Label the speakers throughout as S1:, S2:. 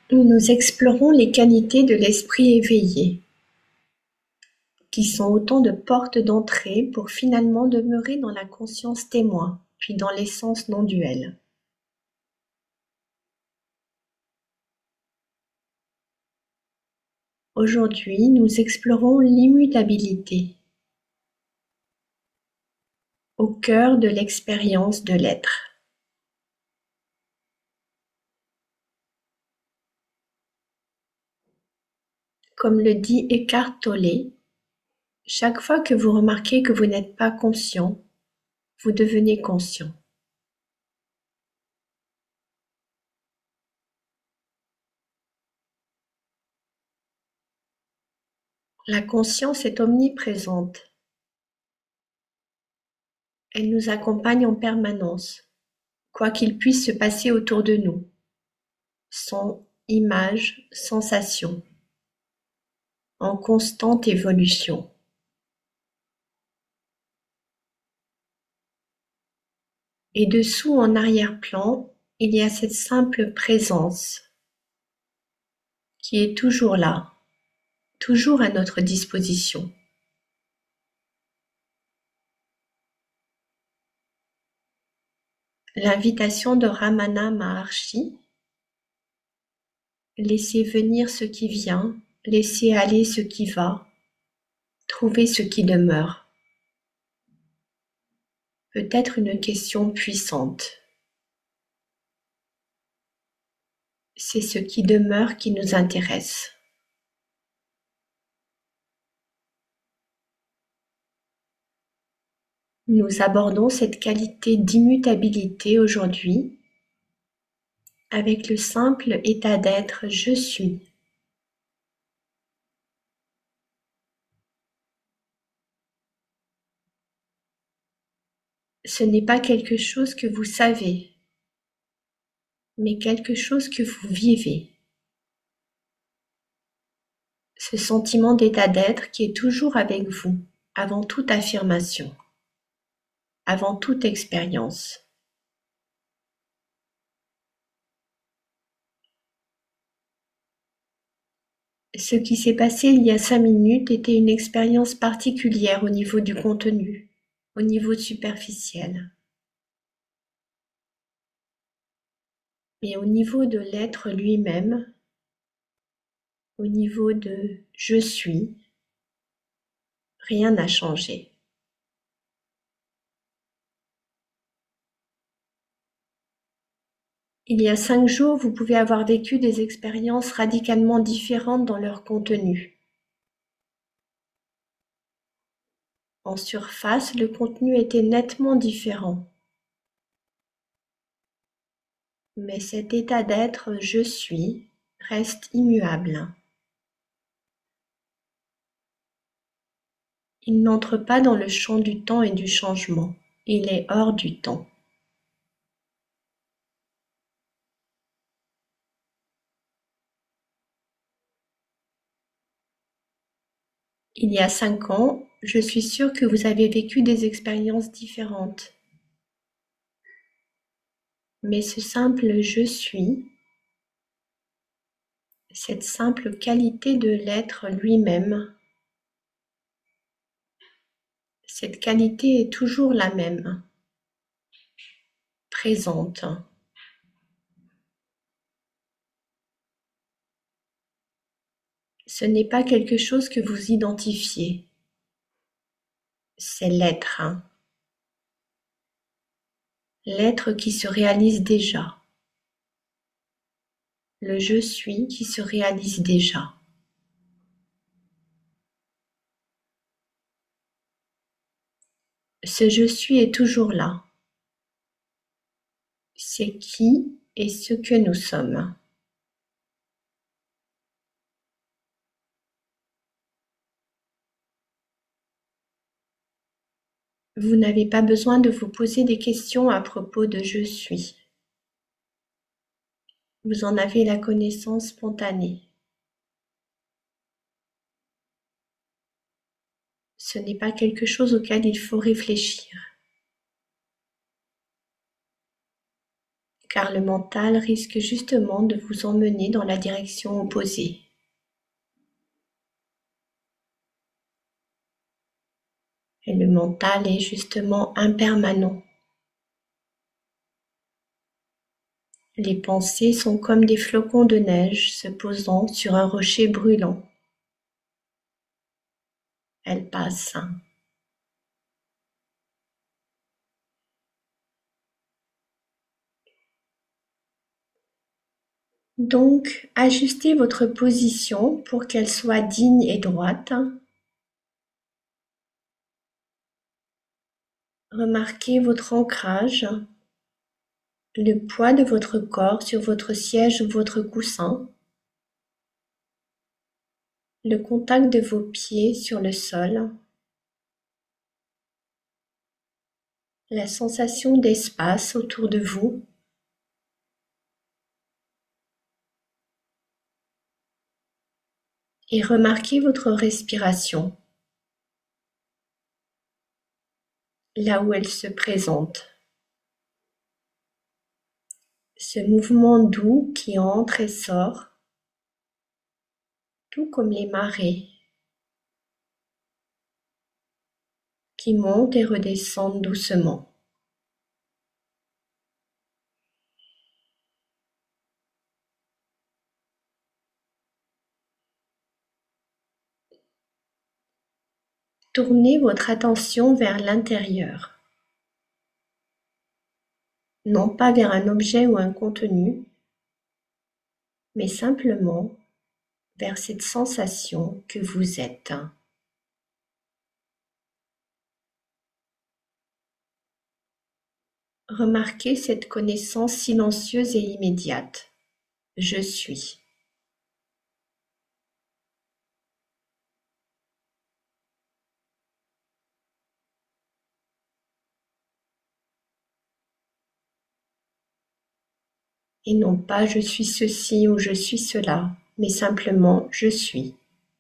S1: Nous explorons les qualités de l'esprit éveillé, qui sont autant de portes d'entrée pour finalement demeurer dans la conscience témoin, puis dans l'essence non-duelle. Aujourd'hui, nous explorons l'immutabilité, au cœur de l'expérience de l'être. Comme le dit Eckhart Tolle, chaque fois que vous remarquez que vous n'êtes pas conscient, vous devenez conscient. La conscience est omniprésente. Elle nous accompagne en permanence, quoi qu'il puisse se passer autour de nous. Son, images, sensations, en constante évolution. Et dessous, en arrière-plan, il y a cette simple présence qui est toujours là, toujours à notre disposition. L'invitation de Ramana Maharshi, laisser venir ce qui vient, laisser aller ce qui va, trouver ce qui demeure. Peut-être une question puissante. C'est ce qui demeure qui nous intéresse. Nous abordons cette qualité d'immutabilité aujourd'hui avec le simple état d'être « je suis ». Ce n'est pas quelque chose que vous savez, mais quelque chose que vous vivez. Ce sentiment d'état d'être qui est toujours avec vous, avant toute affirmation, avant toute expérience. Ce qui s'est passé il y a 5 minutes était une expérience particulière au niveau du contenu, au niveau superficiel. Mais au niveau de l'être lui-même, au niveau de « je suis », rien n'a changé. Il y a 5 jours, vous pouvez avoir vécu des expériences radicalement différentes dans leur contenu. En surface, le contenu était nettement différent. Mais cet état d'être « je suis » reste immuable. Il n'entre pas dans le champ du temps et du changement, il est hors du temps. Il y a 5 ans, je suis sûre que vous avez vécu des expériences différentes. Mais ce simple « je suis », cette simple qualité de l'être lui-même, cette qualité est toujours la même, présente. Ce n'est pas quelque chose que vous identifiez, c'est l'être. L'être qui se réalise déjà. Le je suis qui se réalise déjà. Ce je suis est toujours là. C'est qui et ce que nous sommes. Vous n'avez pas besoin de vous poser des questions à propos de je suis. Vous en avez la connaissance spontanée. Ce n'est pas quelque chose auquel il faut réfléchir. car le mental risque justement de vous emmener dans la direction opposée. Et le mental est justement impermanent. Les pensées sont comme des flocons de neige se posant sur un rocher brûlant. Elles passent. Donc, ajustez votre position pour qu'elle soit digne et droite. Remarquez votre ancrage, le poids de votre corps sur votre siège ou votre coussin, le contact de vos pieds sur le sol, la sensation d'espace autour de vous. Et remarquez votre respiration, là où elle se présente. Ce mouvement doux qui entre et sort, tout comme les marées, qui montent et redescendent doucement. Tournez votre attention vers l'intérieur, non pas vers un objet ou un contenu, mais simplement vers cette sensation que vous êtes. Remarquez cette connaissance silencieuse et immédiate. Je suis. Et non pas je suis ceci ou je suis cela, mais simplement je suis.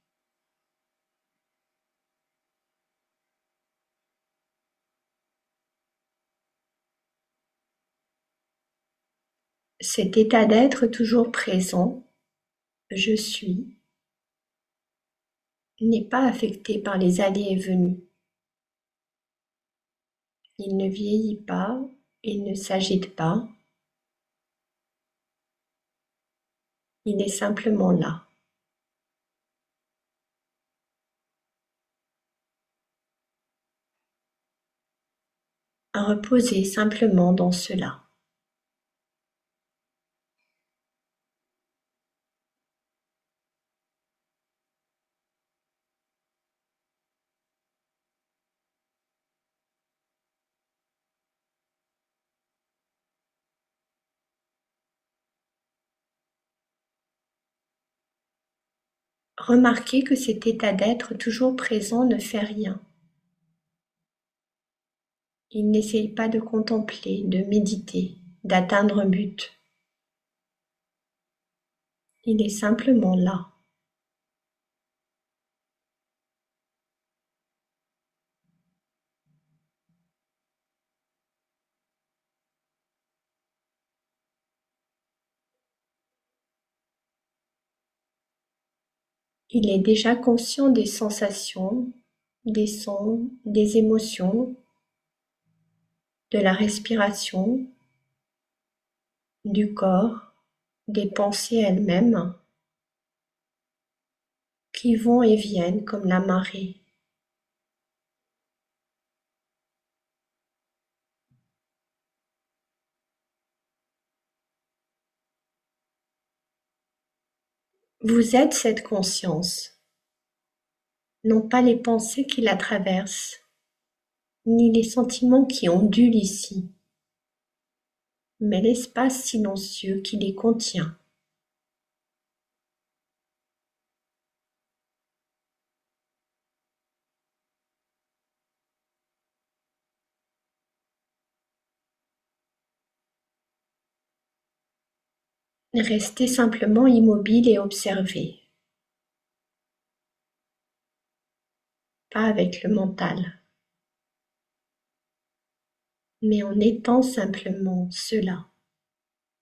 S1: Cet état d'être toujours présent, je suis, n'est pas affecté par les allées et venues. Il ne vieillit pas, il ne s'agite pas, il est simplement là. Reposez simplement dans cela. Remarquez que cet état d'être toujours présent ne fait rien. Il n'essaye pas de contempler, de méditer, d'atteindre un but. Il est simplement là. Il est déjà conscient des sensations, des sons, des émotions, de la respiration, du corps, des pensées elles-mêmes, qui vont et viennent comme la marée. Vous êtes cette conscience, non pas les pensées qui la traversent, ni les sentiments qui ondulent ici, mais l'espace silencieux qui les contient. Restez simplement immobile et observez, pas avec le mental, mais en étant simplement cela.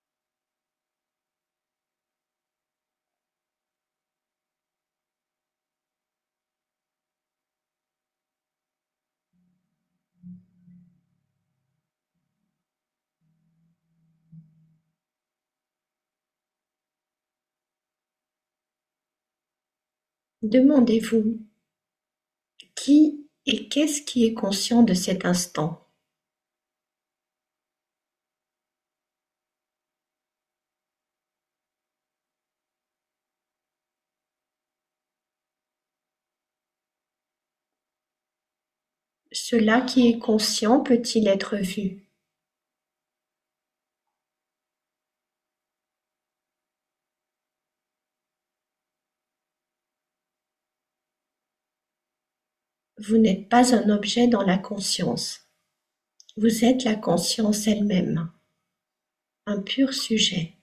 S1: Demandez-vous qui et qu'est-ce qui est conscient de cet instant? Cela qui est conscient peut-il être vu? Vous n'êtes pas un objet dans la conscience. Vous êtes la conscience elle-même, un pur sujet.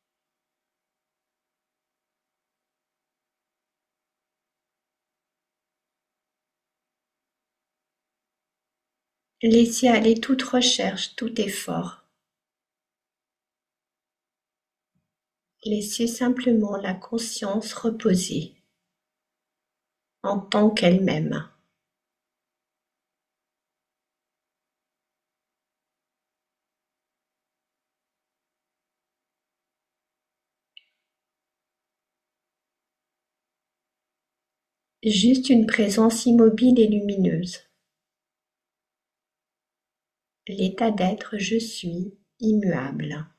S1: Laissez aller toute recherche, tout effort. Laissez simplement la conscience reposer en tant qu'elle-même. Juste une présence immobile et lumineuse. L'état d'être je suis, immuable.